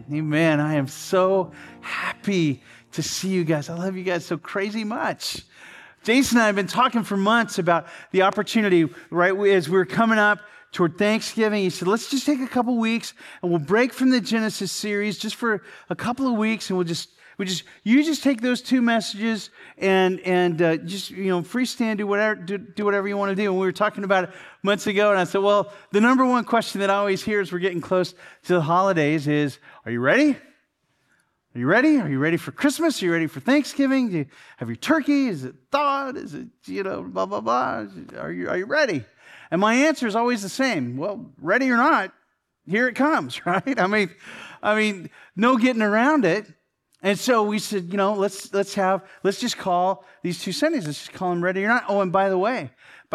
Amen. I am so happy to see you guys. I love you guys so crazy much. Jason and I have been talking for months about the opportunity, right, as we're coming up toward Thanksgiving. He said, let's just take a couple weeks and we'll break from the Genesis series just for a couple of weeks, and you just take those two messages and just freestand, do whatever you want to do. And we were talking about it months ago, and I said, well, the number one question that I always hear as we're getting close to the holidays is, are you ready? Are you ready? Are you ready for Christmas? Are you ready for Thanksgiving? Do you have your turkey? Is it thawed? Is it, blah, blah, blah? Are you ready? And my answer is always the same. Well, ready or not, here it comes, right? I mean, no getting around it. And so we said, let's just call these two Sundays. Let's just call them Ready or Not. Oh, and by the way,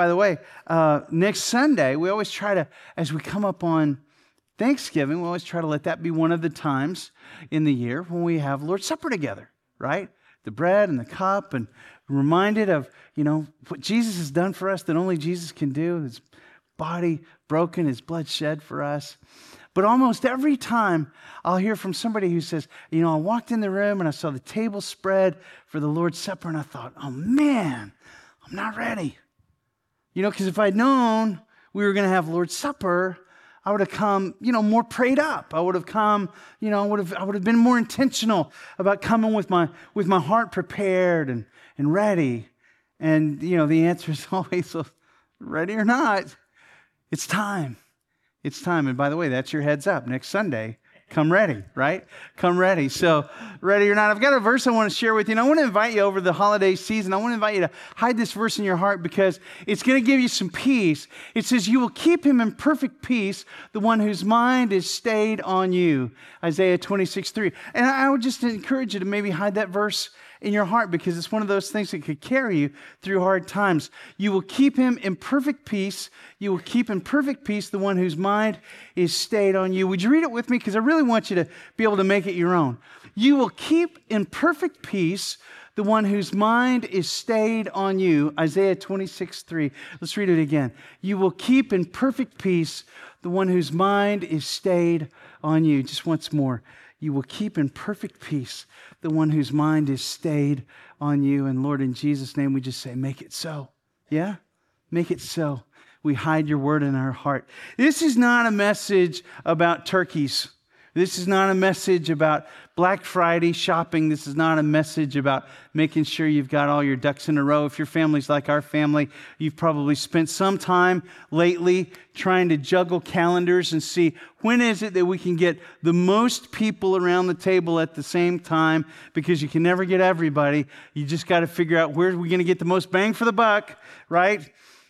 next Sunday, we always try to, as we come up on Thanksgiving, we always try to let that be one of the times in the year when we have Lord's Supper together, right? The bread and the cup, and reminded of, what Jesus has done for us that only Jesus can do. His body broken, his blood shed for us. But almost every time I'll hear from somebody who says, I walked in the room and I saw the table spread for the Lord's Supper and I thought, oh man, I'm not ready. Because if I'd known we were going to have Lord's Supper, I would have come, more prayed up. I would have come, I would have been more intentional about coming with my heart prepared and ready. And, the answer is always, ready or not, it's time. It's time. And by the way, that's your heads up. Next Sunday, come ready, right? Come ready. So, ready or not, I've got a verse I want to share with you. And I want to invite you over the holiday season. I want to invite you to hide this verse in your heart because it's going to give you some peace. It says, you will keep him in perfect peace, the one whose mind is stayed on you. Isaiah 26:3. And I would just encourage you to maybe hide that verse in your heart because it's one of those things that could carry you through hard times. You will keep him in perfect peace. You will keep in perfect peace the one whose mind is stayed on you. Would you read it with me? Because I really want you to be able to make it your own. You will keep in perfect peace the one whose mind is stayed on you. Isaiah 26:3. Let's read it again. You will keep in perfect peace the one whose mind is stayed on you. Just once more. You will keep in perfect peace the one whose mind is stayed on you. And Lord, in Jesus' name, we just say, make it so. Yeah? Make it so. We hide your word in our heart. This is not a message about turkeys. This is not a message about Black Friday shopping. This is not a message about making sure you've got all your ducks in a row. If your family's like our family, you've probably spent some time lately trying to juggle calendars and see when is it that we can get the most people around the table at the same time, because you can never get everybody. You just got to figure out where we're going to get the most bang for the buck, right?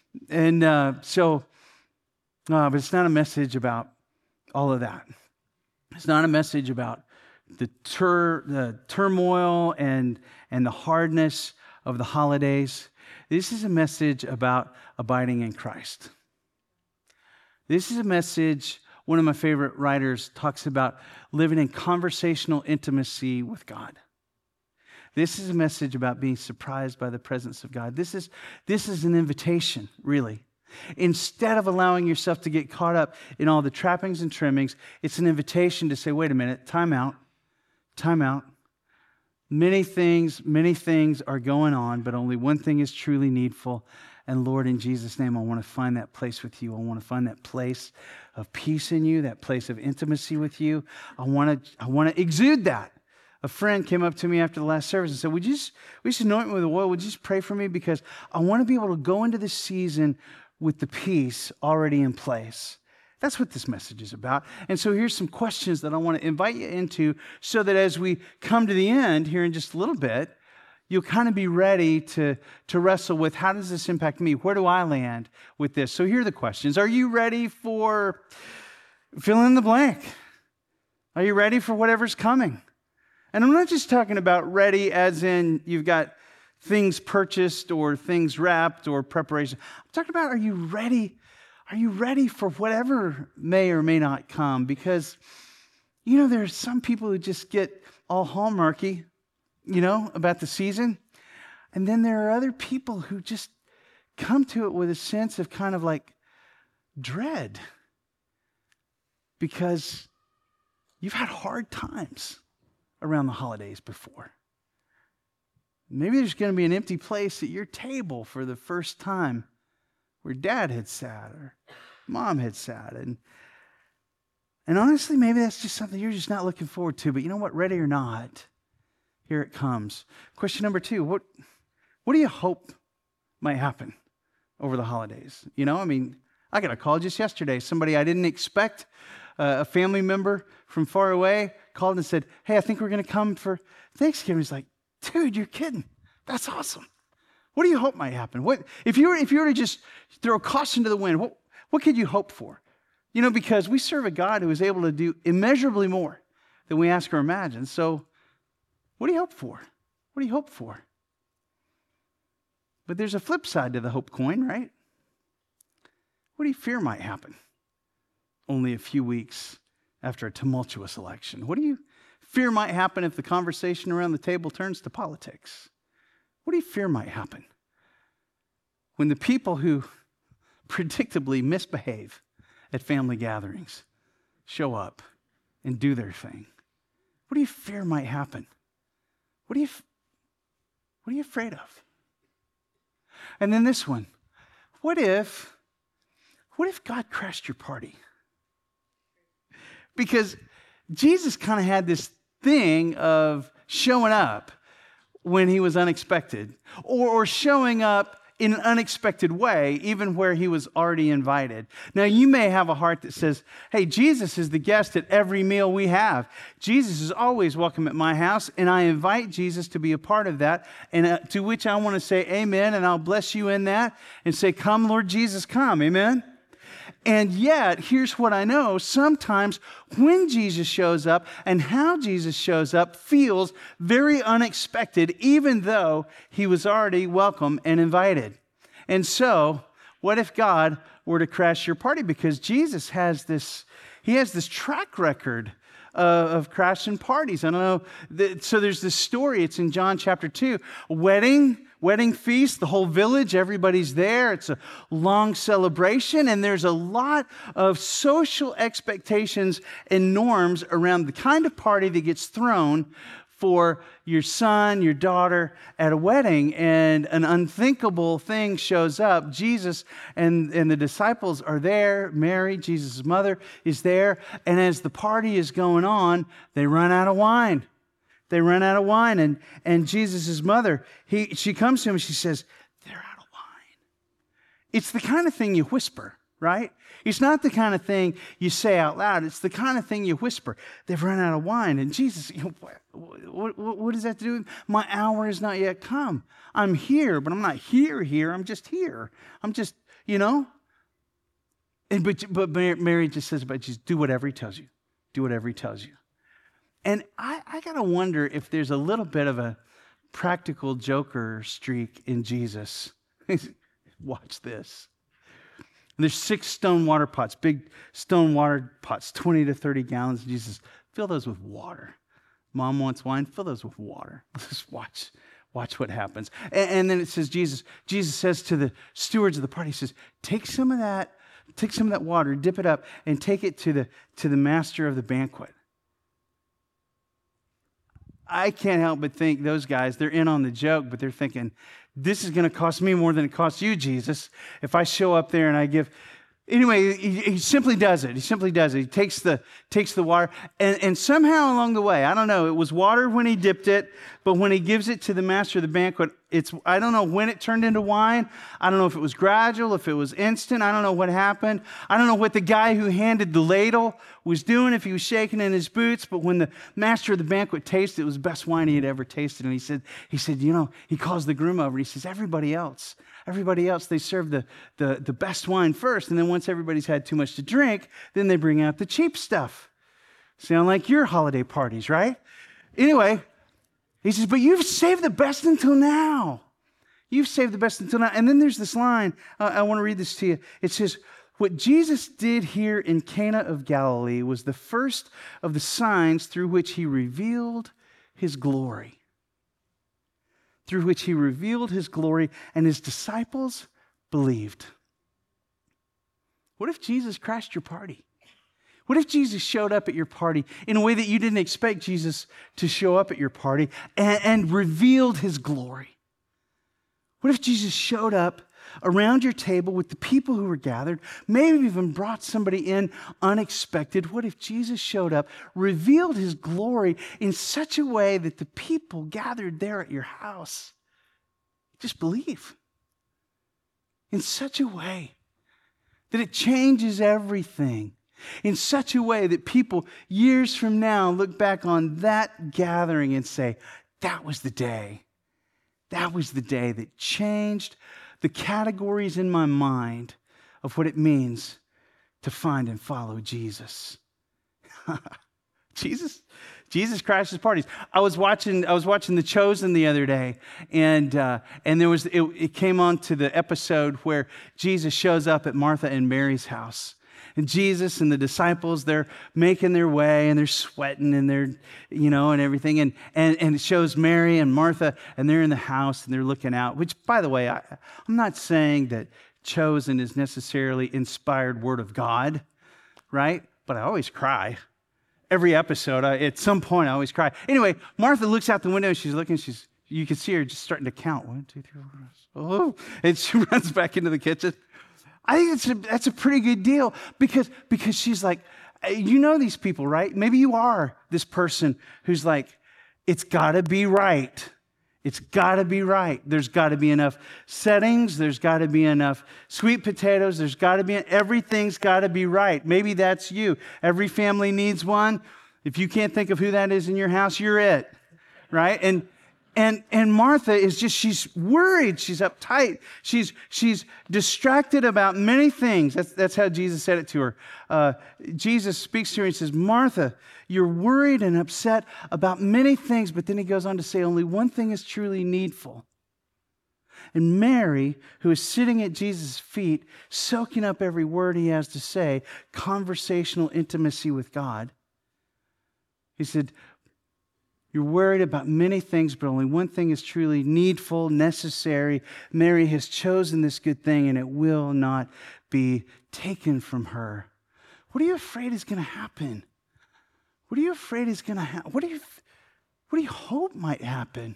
And but it's not a message about all of that. It's not a message about the turmoil and the hardness of the holidays. This is a message about abiding in Christ. This is a message, one of my favorite writers talks about living in conversational intimacy with God. This is a message about being surprised by the presence of God. This is an invitation, really. Instead of allowing yourself to get caught up in all the trappings and trimmings, it's an invitation to say, wait a minute, time out. Many things are going on, but only one thing is truly needful. And Lord, in Jesus' name, I want to find that place with you. I want to find that place of peace in you, that place of intimacy with you. I want to exude that. A friend came up to me after the last service and said, we just anoint me with oil. Would you just pray for me? Because I want to be able to go into this season with the peace already in place. That's what this message is about. And so here's some questions that I want to invite you into so that as we come to the end here in just a little bit, you'll kind of be ready to wrestle with, how does this impact me? Where do I land with this? So here are the questions. Are you ready for fill in the blank? Are you ready for whatever's coming? And I'm not just talking about ready as in you've got things purchased or things wrapped or preparation. I'm talking about, are you ready? Are you ready for whatever may or may not come? Because, there are some people who just get all hallmarky, about the season. And then there are other people who just come to it with a sense of kind of like dread. Because you've had hard times around the holidays before. Maybe there's going to be an empty place at your table for the first time where dad had sat or mom had sat. And honestly, maybe that's just something you're just not looking forward to. But you know what? Ready or not, here it comes. Question number 2, what do you hope might happen over the holidays? You know, I mean, I got a call just yesterday. Somebody I didn't expect, a family member from far away, called and said, hey, I think we're going to come for Thanksgiving. He's like, dude, you're kidding. That's awesome. What do you hope might happen? What if you were to just throw caution to the wind, what could you hope for? You know, because we serve a God who is able to do immeasurably more than we ask or imagine. So what do you hope for? What do you hope for? But there's a flip side to the hope coin, right? What do you fear might happen only a few weeks after a tumultuous election? What do you fear might happen if the conversation around the table turns to politics? What do you fear might happen when the people who predictably misbehave at family gatherings show up and do their thing? What do you fear might happen? What are you afraid of? And then this one, what if God crashed your party? Because Jesus kind of had this thing of showing up when he was unexpected, or showing up in an unexpected way, even where he was already invited. Now, you may have a heart that says, hey, Jesus is the guest at every meal we have. Jesus is always welcome at my house, and I invite Jesus to be a part of that, and to which I want to say amen, and I'll bless you in that, and say, come, Lord Jesus, come, amen? And yet, here's what I know. Sometimes when Jesus shows up and how Jesus shows up feels very unexpected, even though he was already welcome and invited. And so, what if God were to crash your party? Because Jesus has this track record of crashing parties. I don't know. So there's this story. It's in John chapter 2. Wedding feast, the whole village, everybody's there. It's a long celebration, and there's a lot of social expectations and norms around the kind of party that gets thrown for your son, your daughter at a wedding. And an unthinkable thing shows up. Jesus and the disciples are there. Mary, Jesus' mother, is there. And as the party is going on, they run out of wine. And Jesus' mother, she comes to him and she says, they're out of wine. It's the kind of thing you whisper, right? It's not the kind of thing you say out loud. It's the kind of thing you whisper. They've run out of wine. And Jesus, what does that do with my hour has not yet come? I'm here, but I'm not here. I'm just here. I'm just, But Mary just says about Jesus, do whatever he tells you. Do whatever he tells you. And I got to wonder if there's a little bit of a practical joker streak in Jesus. Watch this. And there's 6 stone water pots, big stone water pots, 20 to 30 gallons. Jesus, fill those with water. Mom wants wine, fill those with water. Just watch what happens. And then it says Jesus says to the stewards of the party, he says, take some of that water, dip it up, and take it to the master of the banquet. I can't help but think those guys, they're in on the joke, but they're thinking, this is going to cost me more than it costs you, Jesus, if I show up there and I give. Anyway, he simply does it. He takes the water, and somehow along the way, I don't know, it was water when he dipped it, but when he gives it to the master of the banquet, I don't know when it turned into wine. I don't know if it was gradual, if it was instant. I don't know what happened. I don't know what the guy who handed the ladle was doing, if he was shaking in his boots, but when the master of the banquet tasted, it was the best wine he had ever tasted. And he said, he calls the groom over, and he says, everybody else, they serve the best wine first, and then once everybody's had too much to drink, then they bring out the cheap stuff. Sound like your holiday parties, right? Anyway, he says, but you've saved the best until now. And then there's this line. I want to read this to you. It says, what Jesus did here in Cana of Galilee was the first of the signs through which he revealed his glory. And his disciples believed. What if Jesus crashed your party? What if Jesus showed up at your party in a way that you didn't expect Jesus to show up at your party and revealed his glory? What if Jesus showed up around your table with the people who were gathered, maybe even brought somebody in unexpected? What if Jesus showed up, revealed his glory in such a way that the people gathered there at your house just believe? In such a way that it changes everything. In such a way that people years from now look back on that gathering and say, that was the day. That was the day that changed the categories in my mind of what it means to find and follow Jesus. Jesus crashes parties. I was watching The Chosen the other day, and there was it came on to the episode where Jesus shows up at Martha and Mary's house. And Jesus and the disciples, they're making their way and they're sweating and they're, and everything. And it shows Mary and Martha and they're in the house and they're looking out, which, by the way, I'm not saying that Chosen is necessarily inspired word of God, right? But I always cry. Every episode, at some point, I always cry. Anyway, Martha looks out the window and she's looking, you can see her just starting to count. 1, 2, 3, 4, 5. Oh, and she runs back into the kitchen. I think that's a pretty good deal because she's like, you know these people, right? Maybe you are this person who's like, it's got to be right. It's got to be right. There's got to be enough settings. There's got to be enough sweet potatoes. There's got to be, everything's got to be right. Maybe that's you. Every family needs one. If you can't think of who that is in your house, you're it, right? And Martha is just, she's worried, she's uptight, she's distracted about many things. That's how Jesus said it to her. Jesus speaks to her and says, Martha, you're worried and upset about many things, but then he goes on to say, only one thing is truly needful. And Mary, who is sitting at Jesus' feet, soaking up every word he has to say, conversational intimacy with God. He said, you're worried about many things, but only one thing is truly needful, necessary. Mary has chosen this good thing, and it will not be taken from her. What are you afraid is going to happen? What are you afraid is going to happen? What do you hope might happen?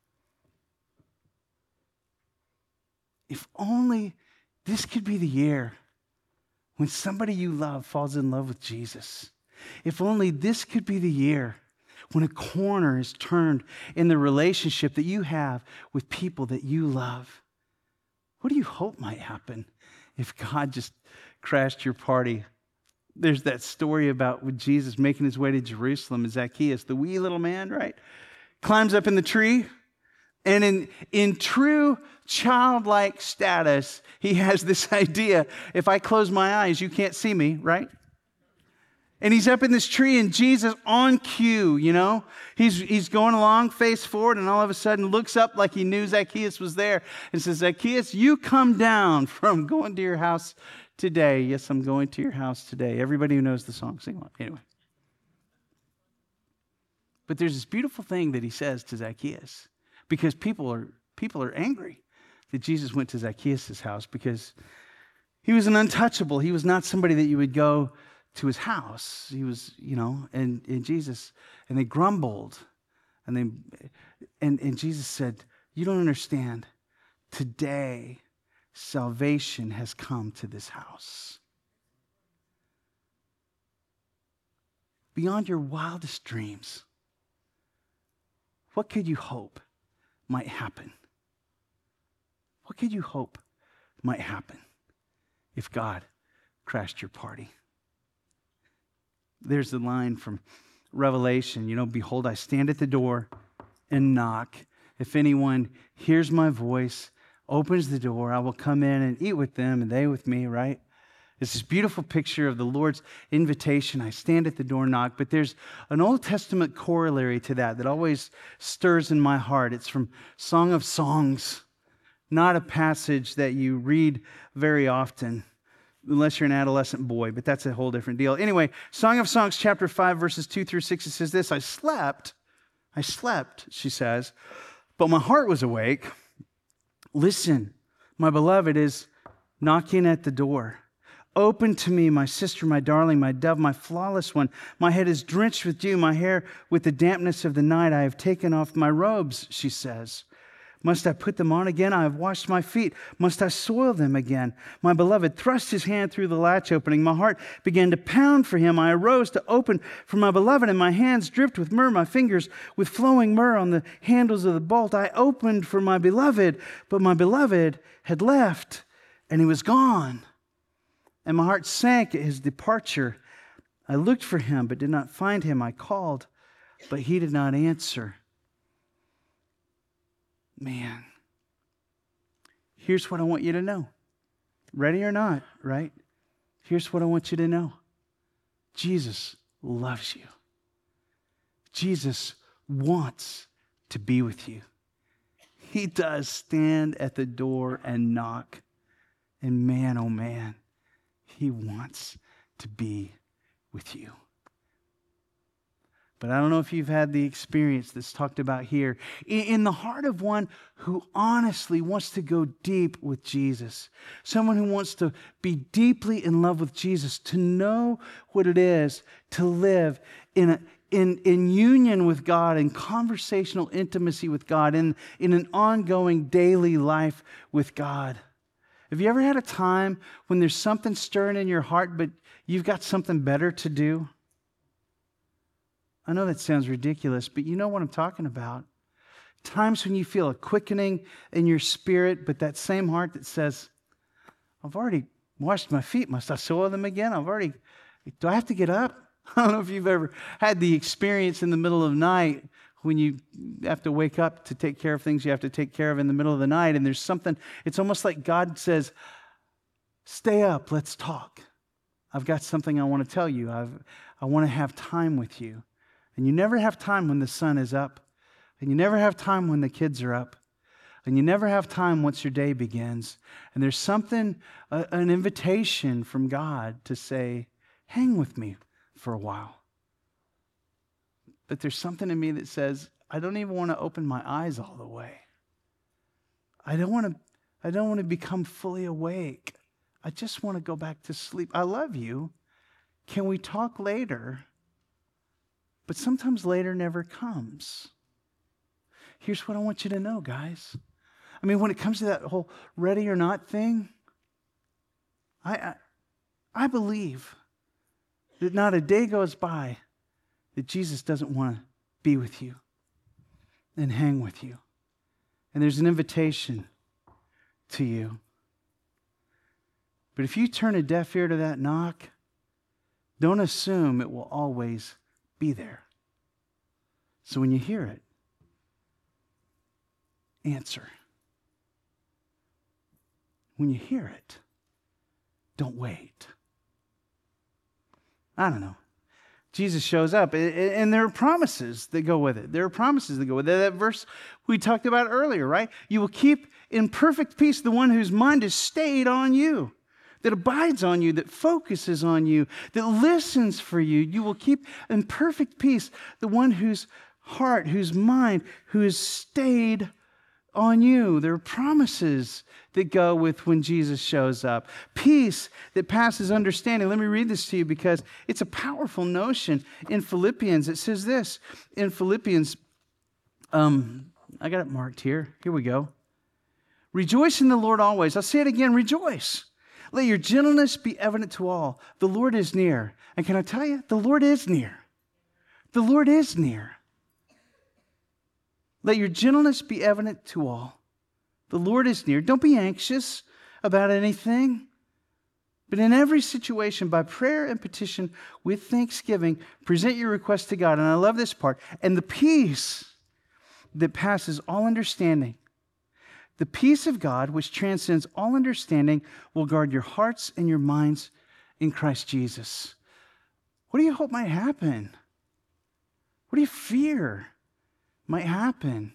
If only this could be the year when somebody you love falls in love with Jesus. If only this could be the year when a corner is turned in the relationship that you have with people that you love. What do you hope might happen if God just crashed your party? There's that story about with Jesus making his way to Jerusalem and Zacchaeus, the wee little man, right? Climbs up in the tree, and in true childlike status, he has this idea, if I close my eyes, you can't see me, right? And he's up in this tree, and Jesus on cue, he's going along face forward, and all of a sudden looks up like he knew Zacchaeus was there and says, Zacchaeus, you come down from going to your house today. Yes, I'm going to your house today. Everybody who knows the song, sing along. Anyway. But there's this beautiful thing that he says to Zacchaeus, because people are angry that Jesus went to Zacchaeus' house because he was an untouchable. He was not somebody that you would go to his house. He was, and Jesus, and they grumbled. And Jesus said, you don't understand. Today, salvation has come to this house. Beyond your wildest dreams, what could you hope might happen? What could you hope might happen if God crashed your party? There's the line from Revelation, behold, I stand at the door and knock. If anyone hears my voice, opens the door, I will come in and eat with them and they with me, right? It's this beautiful picture of the Lord's invitation. I stand at the door and knock. But there's an Old Testament corollary to that always stirs in my heart. It's from Song of Songs, not a passage that you read very often, unless you're an adolescent boy, but that's a whole different deal. Anyway, Song of Songs, chapter 5, verses 2 through 6, it says this, I slept, she says, but my heart was awake. Listen, my beloved is knocking at the door. Open to me, my sister, my darling, my dove, my flawless one. My head is drenched with dew, my hair with the dampness of the night. I have taken off my robes, she says. Must I put them on again? I have washed my feet. Must I soil them again? My beloved thrust his hand through the latch opening. My heart began to pound for him. I arose to open for my beloved, and my hands dripped with myrrh, my fingers with flowing myrrh on the handles of the bolt. I opened for my beloved, but my beloved had left, and he was gone. And my heart sank at his departure. I looked for him, but did not find him. I called, but he did not answer. Man, here's what I want you to know. Ready or not, right? Here's what I want you to know. Jesus loves you. Jesus wants to be with you. He does stand at the door and knock. And man, oh man, he wants to be with you. But I don't know if you've had the experience that's talked about here. In the heart of one who honestly wants to go deep with Jesus, someone who wants to be deeply in love with Jesus, to know what it is to live in union with God, in conversational intimacy with God, in an ongoing daily life with God. Have you ever had a time when there's something stirring in your heart, but you've got something better to do? I know that sounds ridiculous, but you know what I'm talking about. Times when you feel a quickening in your spirit, but that same heart that says, I've already washed my feet. Must I soil them again? Do I have to get up? I don't know if you've ever had the experience in the middle of the night when you have to wake up to take care of things you have to take care of in the middle of the night, and there's something, it's almost like God says, stay up, let's talk. I've got something I want to tell you. I want to have time with you. And you never have time when the sun is up. And you never have time when the kids are up. And you never have time once your day begins. And there's something, an invitation from God to say, hang with me for a while. But there's something in me that says, I don't even want to open my eyes all the way. I don't want to become fully awake. I just want to go back to sleep. I love you. Can we talk later? But sometimes later never comes. Here's what I want you to know, guys. I mean, when it comes to that whole ready or not thing, I believe that not a day goes by that Jesus doesn't want to be with you and hang with you. And there's an invitation to you. But if you turn a deaf ear to that knock, don't assume it will always be there. So when you hear it, answer. When you hear it, don't wait. I don't know. Jesus shows up, and there are promises that go with it. There are promises that go with it. That verse we talked about earlier, right? You will keep in perfect peace the one whose mind is stayed on you, that abides on you, that focuses on you, that listens for you. You will keep in perfect peace the one whose heart, whose mind, who is stayed on you. There are promises that go with when Jesus shows up. Peace that passes understanding. Let me read this to you because it's a powerful notion. In Philippians, it says this. In Philippians, I got it marked here. Here we go. Rejoice in the Lord always. I'll say it again, rejoice. Let your gentleness be evident to all. The Lord is near. And can I tell you, the Lord is near. The Lord is near. Let your gentleness be evident to all. The Lord is near. Don't be anxious about anything, but in every situation, by prayer and petition, with thanksgiving, present your request to God. And I love this part. And the peace that passes all understanding, the peace of God, which transcends all understanding, will guard your hearts and your minds in Christ Jesus. What do you hope might happen? What do you fear might happen?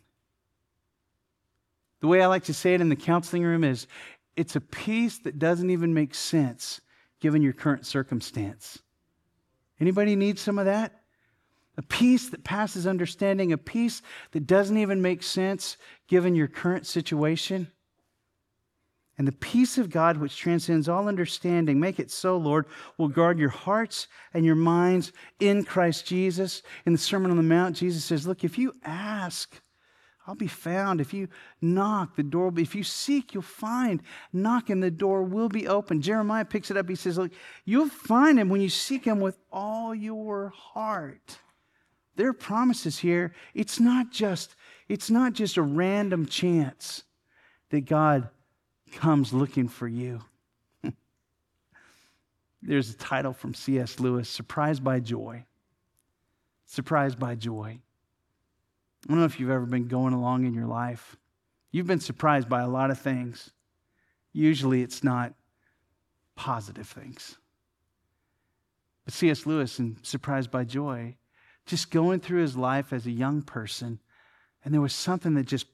The way I like to say it in the counseling room is, it's a peace that doesn't even make sense given your current circumstance. Anybody need some of that? A peace that passes understanding, a peace that doesn't even make sense given your current situation. And the peace of God, which transcends all understanding, make it so, Lord, will guard your hearts and your minds in Christ Jesus. In the Sermon on the Mount, Jesus says, look, if you ask, I'll be found. If you knock, the door will be. If you seek, you'll find. Knock and the door will be open. Jeremiah picks it up. He says, look, you'll find him when you seek him with all your heart. There are promises here. It's not just a random chance that God comes looking for you. There's a title from C.S. Lewis, Surprised by Joy. Surprised by Joy. I don't know if you've ever been going along in your life. You've been surprised by a lot of things. Usually it's not positive things. But C.S. Lewis in Surprised by Joy, just going through his life as a young person, and there was something that just...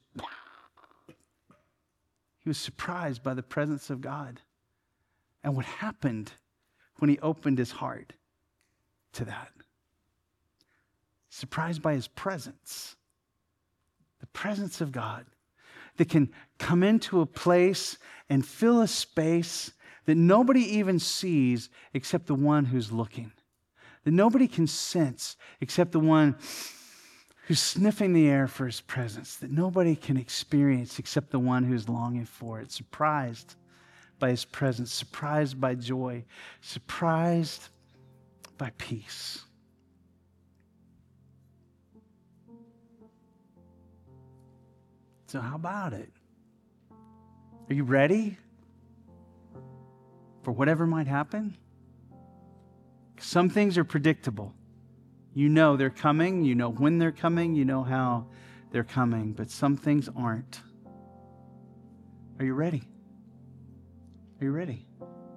He was surprised by the presence of God and what happened when he opened his heart to that. Surprised by his presence. The presence of God that can come into a place and fill a space that nobody even sees except the one who's looking. That nobody can sense except the one who's sniffing the air for his presence, that nobody can experience except the one who's longing for it. Surprised by his presence, surprised by joy, surprised by peace. So how about it? Are you ready for whatever might happen? Some things are predictable. You know they're coming, you know when they're coming, you know how they're coming, but some things aren't. Are you ready? Are you ready?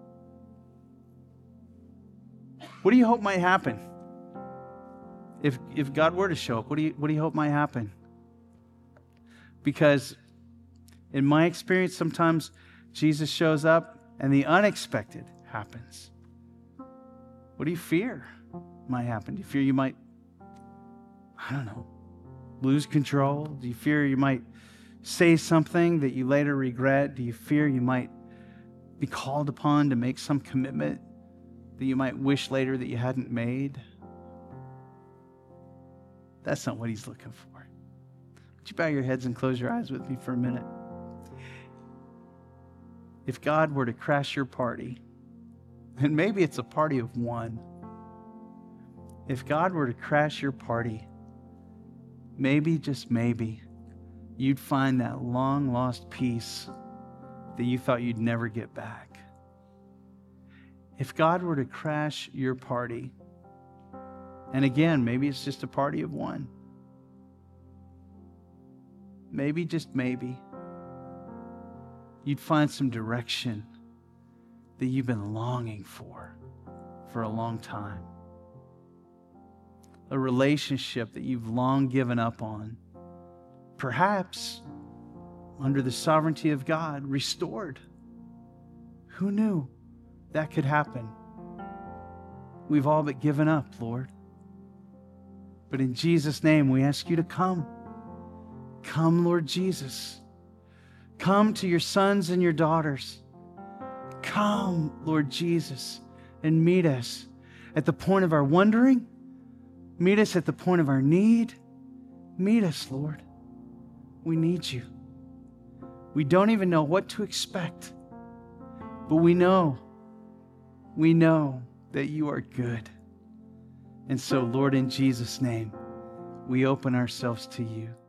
What do you hope might happen? If God were to show up, what do you hope might happen? Because in my experience, sometimes Jesus shows up and the unexpected happens. What do you fear might happen? Do you fear you might, I don't know, lose control? Do you fear you might say something that you later regret? Do you fear you might be called upon to make some commitment that you might wish later that you hadn't made? That's not what he's looking for. Would you bow your heads and close your eyes with me for a minute? If God were to crash your party, and maybe it's a party of one, if God were to crash your party, maybe, just maybe, you'd find that long-lost peace that you thought you'd never get back. If God were to crash your party, and again, maybe it's just a party of one, maybe, just maybe, you'd find some direction that you've been longing for a long time. A relationship that you've long given up on. Perhaps, under the sovereignty of God, restored. Who knew that could happen? We've all but given up, Lord. But in Jesus' name, we ask you to come. Come, Lord Jesus. Come to your sons and your daughters. Come, Lord Jesus, and meet us at the point of our wondering. Meet us at the point of our need. Meet us, Lord. We need you. We don't even know what to expect, but we know that you are good. And so, Lord, in Jesus' name, we open ourselves to you.